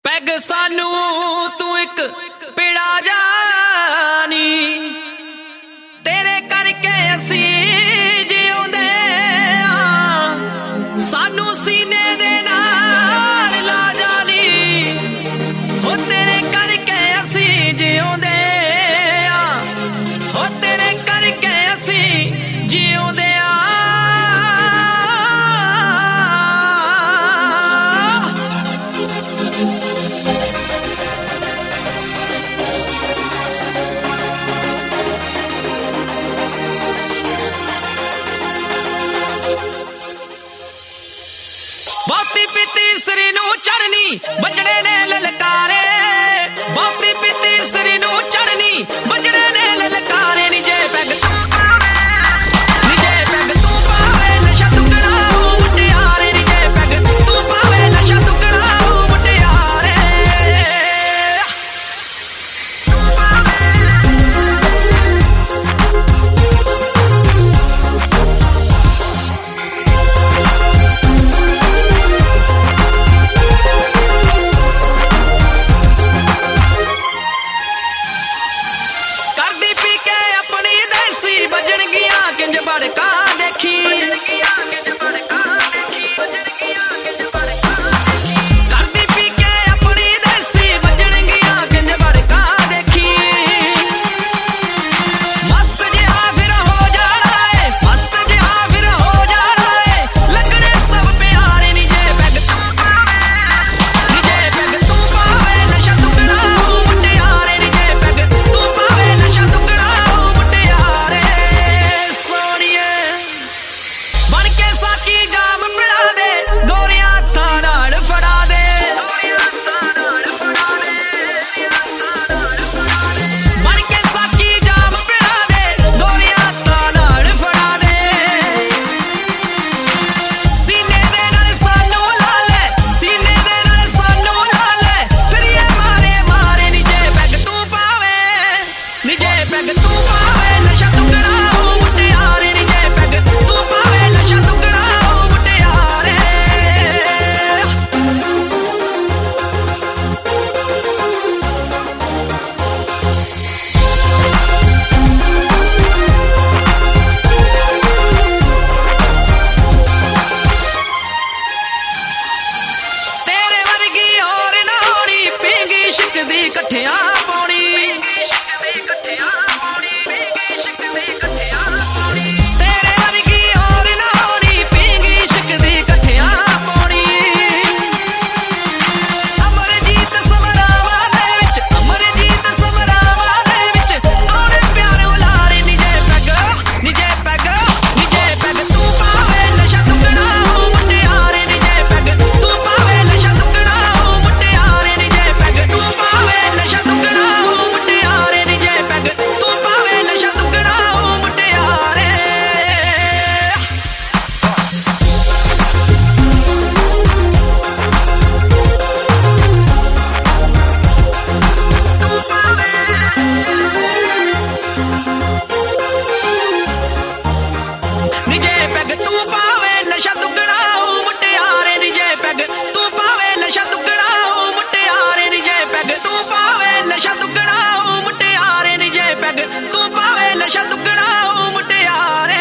Peg ਸਾਨੂੰ ਤੂੰ ਇੱਕ ਪਿੜਾ ਜਾਨੀ, ਤੇਰੇ ਕਰਕੇ ਅਸੀਂ ਜਿਉਂਦੇ ਆਂ, ਸਾਨੂੰ ਸੀਨੇ ਦੇ ਨਾਲ ਲਾ ਜਾਨੀ, ਹੋ ਤੇਰੇ ਕਰਕੇ ਅਸੀਂ ਜਿਉਂਦੇ ਆਂ, ਹੋ ਤੇਰੇ ਕਰਕੇ ਅਸੀਂ ਜਿਉਂਦੇ ਆਂ। ਬਹੁਤੀ ਪੀਤੀ ਸਰੀ ਨੂੰ ਚੜਨੀ ਵੱਜਣੇ ਨੇ ਲਲਕਾਰੇ, ਬਹੁਤੀ ਪੀਤੀ ਸਰੀ ਨੂੰ ਚੜਨੀ ਵੱਜਣੇ ਨੇ ਲਲਕਾਰੇ, ਨੀ ਜੇ ਪੈਗ ਤੂੰ ਪਾਵੇ, ਨੀ ਜੇ ਪੈਗ ਤੂੰ ਪਾਵੇ ਨਸ਼ਾ ਦੁੱਗਣਾ ਹੋ ਮੁਟਿਆਰੇ, ਨੀ ਜੇ ਪੈਗ ਤੂੰ ਪਾਵੇ ਨਸ਼ਾ ਦੁੱਗਣਾ ਹੋ ਮੁਟਿਆਰੇ। ਕਰਦੀ ਪੀ ਕੇ ਆਪਣੀ ਦੇਸੀ ਵੱਜਣਗੀਆਂ ਕਿੰਜ ਬੜਕਾ ਦੇਖੀ, ਕਰਦੀ ਪੀ ਕੇ ਆਪਣੀ ਦੇਸੀ ਵੱਜਣਗੀਆਂ ਕਿੰਜ ਬੜਕਾ ਦੇਖੀ। ਮਸਤ ਜਿਹਾ ਫਿਰ ਹੋ ਜਾਣਾ ਏ, ਮਸਤ ਜਿਹਾ ਫਿਰ ਹੋ ਜਾਣਾ ਏ, ਲੱਗਣੇ ਸਭ ਪਿਆਰੇ, ਨੀ ਜੇ ਪੈਗ ਤੂੰ ਪਾਵੇ, ਨੀ ਜੇ ਪੈਗ ਤੂੰ ਪਾਵੇ ਨਸ਼ਾ ਦੁੱਗਣਾ ਹੋ ਮੁਟਿਆਰੇ, ਨੀ ਜੇ ਪੈਗ ਤੂੰ ਪਾਵੇ ਨਸ਼ਾ ਦੁੱਗਣਾ ਹੋ ਮੁਟਿਆਰੇ। ਸੋਹਣੀਏ ਬਣ ਕੇ ਸਾਕੀ ਜਾਮ ਪਿੜਾ ਦੇ, ਗੋਰਿਆਂ ਹੱਥਾਂ ਨਾਲ ਫੜਾ ਦੇ, ਬਣ ਕੇ ਸਾਕੀ ਜਾਮ ਪਿੜਾ ਦੇ, ਗੋਰਿਆਂ ਹੱਥਾਂ ਨਾਲ ਫੜਾ ਦੇ। ਸੀਨੇ ਦੇ ਨਾਲ ਸਾਨੂੰ ਲਾ ਲੈ, ਸੀਨੇ ਦੇ ਨਾਲ ਸਾਨੂੰ ਲਾ ਲੈ, ਫਿਰ ਇਹ ਮਾਰੇ ਮਾਰੇ, ਨੀ ਜੇ ਪੈਗ ਤੂੰ ਪਾਵੇ, ਨੀ ਜੇ ਪੈਗ ਤੂੰ ਪਾਵੇ ਨਸ਼ਾ ਦੁੱਗਣਾ ਹੋ ਮੁਟਿਆਰੇ, ਨੀ ਜੇ ਪੈਗ ਤੂੰ ਪਾਵੇ ਨਸ਼ਾ ਦੁੱਗਣਾ ਹੋ ਮੁਟਿਆਰੇ। ਤੇਰੇ ਵਰਗੀ ਹੋਰ ਨਾ ਹੋਣੀ, ਪੀਂਗੀ ਇਸ਼ਕ ਦੀ ਇਕੱਠਿਆਂ ਪਾਉਣੀ, ਤੇਰੇ ਵਰਗੀ ਹੋਰ ਨਾ ਹੋਣੀ, ਪੀਂਗੀ ਇਸ਼ਕ ਦੀ ਇਕੱਠਿਆਂ ਪਾਉਣੀ। ਅਮਰਜੀਤ ਸਮਰਾਵਾਂ ਦੇ ਵਿੱਚ, ਅਮਰਜੀਤ ਸਮਰਾਵਾਂ ਦੇ ਵਿੱਚ ਆਉਣੇ ਪਿਆਰ ਉਲਾਰੇ, ਨੀ ਜੇ ਪੈਗ, ਨੀ ਜੇ ਪੈਗ, ਨੀ ਜੇ ਪੈਗ ਤੂੰ ਪਾਵੇ ਨਸ਼ਾ ਦੁੱਗਣਾ ਹੋ ਮੁਟਿਆਰੇ, ਨੀ ਜੇ ਪੈਗ ਤੂੰ ਪਾਵੇ ਨਸ਼ਾ ਦੁੱਗਣਾ ਹੋ ਮੁਟਿਆਰੇ, ਨੀ ਜੇ ਪੈਗ ਤੂੰ ਪਾਵੇ ਨਸ਼ਾ ਦੁੱਗਣਾ ਹੋ ਮੁਟਿਆਰੇ, ਨੀ ਜੇ ਪੈਗ ਤੂੰ ਪਾਵੇ ਨਸ਼ਾ ਦੁੱਗਣਾ ਹੋ ਮੁਟਿਆਰੇ। ਨੀ ਜੇ ਪੈਗ ਤੂੰ ਪਾਵੇ ਨਸ਼ਾ ਦੁੱਗਣਾ ਹੋ ਮੁਟਿਆਰੇ, ਨੀ ਜੇ ਪੈਗ ਤੂੰ ਪਾਵੇ ਨਸ਼ਾ ਦੁੱਗਣਾ ਹੋ ਮੁਟਿਆਰੇ, ਨੀ ਜੇ ਪੈਗ ਤੂੰ ਪਾਵੇ ਨਸ਼ਾ ਦੁੱਗਣਾ ਹੋ ਮੁਟਿਆਰੇ, ਨੀ ਜੇ ਪੈਗ ਤੂੰ ਪਾਵੇ ਨਸ਼ਾ ਦੁੱਗਣਾ ਹੋ ਮੁਟਿਆਰੇ।